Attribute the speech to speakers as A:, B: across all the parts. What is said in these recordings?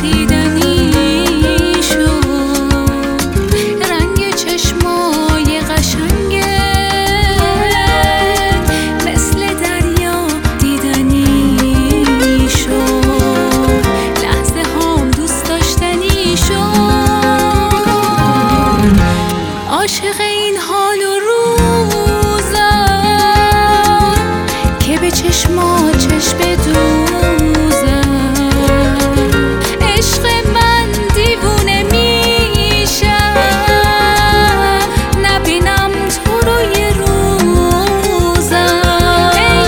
A: دیدنی شد، رنگ چشمای قشنگه مثل دریا دیدنی شد، لحظه هام دوست داشتنی شد. عاشق این حال و روزم که به چشما چشم بدوزم، عشق من دیوونه میشم نبینم تو رو یه روزم. ای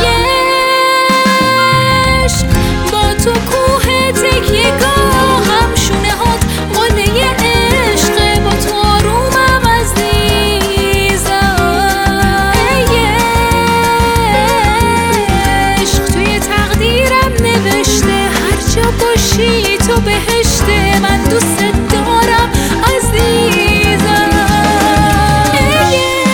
A: عشق با تو کوه تکیه‌گاهم، شونه هات قله عشق با تو آرومم عزیزم. ای عشق توی تقدیرم نوشته هر جا باشی تو بهشته، من دوست دارم عزیزم. ای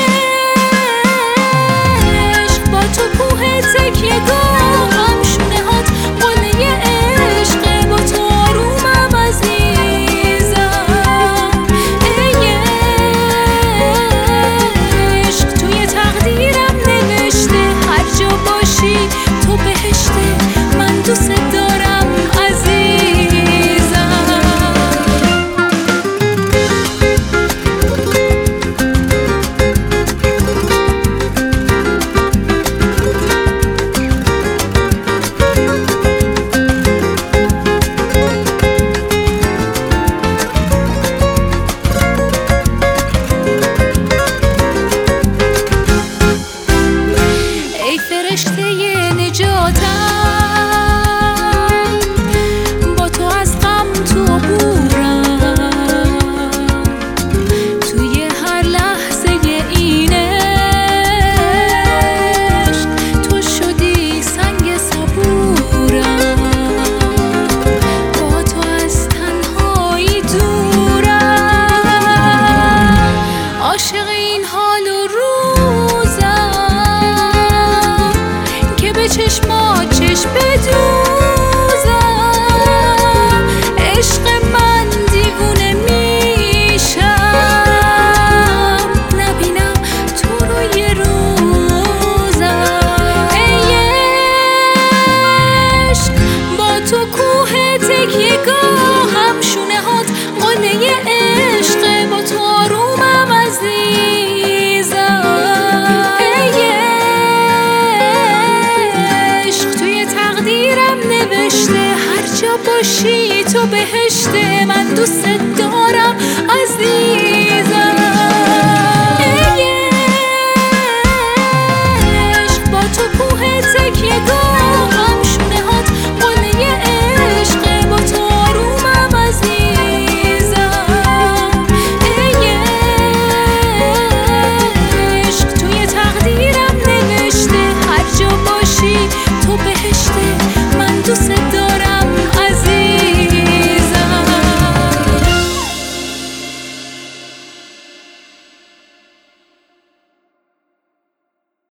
A: عشق با تو کوه تکیه‌گاهم، شونه هات قله عشق با تو آرومم عزیزم. ای عشق توی تقدیرم نوشته هر جا باشی تو بهشته، من دوست دارم عزیزم. ای فرشته نجاتم، با تو از غم تو عبورم، توی هر لحظه این عشق تو شدی سنگ صبورم، با تو از تنهایی دورم. عاشق این حال و روزم که به چشما چشم بدوزم، عشق من دیوونه میشم نبینم تو رو یه روزم. ای عشق با تو کوه تکیه‌گاهم، شونه هات قله عشق با تو آرومم عزیزم. ای عشق توی تقدیرم نوشته هر جا باشی تو بهشته، من دوست